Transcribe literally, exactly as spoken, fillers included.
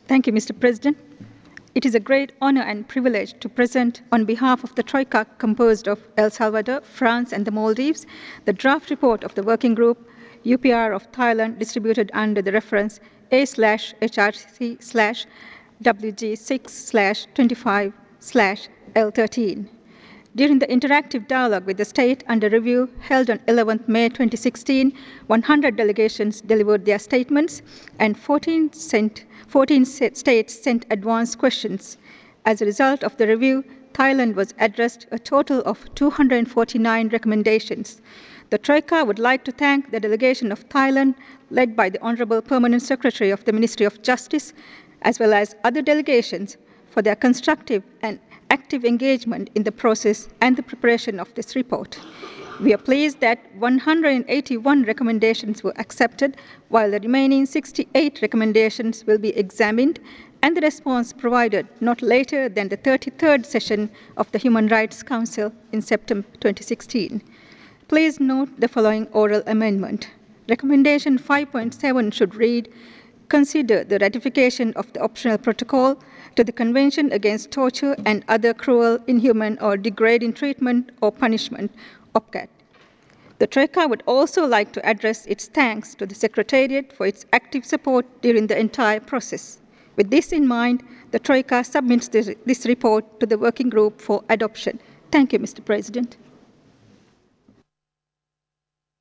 Thank you, Mister President. It is a great honor and privilege to present on behalf of the Troika composed of El Salvador, France, and the Maldives, the draft report of the working group, U P R of Thailand, distributed under the reference A slash H R C slash W G six slash twenty-five slash L thirteen. During the interactive dialogue with the state under review held on eleventh May twenty sixteen, one hundred delegations delivered their statements and fourteen, sent, fourteen states sent advance questions. As a result of the review, Thailand was addressed a total of two hundred forty-nine recommendations. The Troika would like to thank the delegation of Thailand, led by the Honorable Permanent Secretary of the Ministry of Justice, as well as other delegations, for their constructive and active engagement in the process and the preparation of this report. We are pleased that one hundred eighty-one recommendations were accepted, while the remaining sixty-eight recommendations will be examined and the response provided not later than the thirty-third session of the Human Rights Council in September twenty sixteen. Please note the following oral amendment. Recommendation five point seven should read, consider the ratification of the optional protocol to the Convention Against Torture and Other Cruel, Inhuman, or Degrading Treatment or Punishment, O P C A T. The Troika would also like to address its thanks to the Secretariat for its active support during the entire process. With this in mind, the Troika submits this, this report to the working group for adoption. Thank you, Mister President.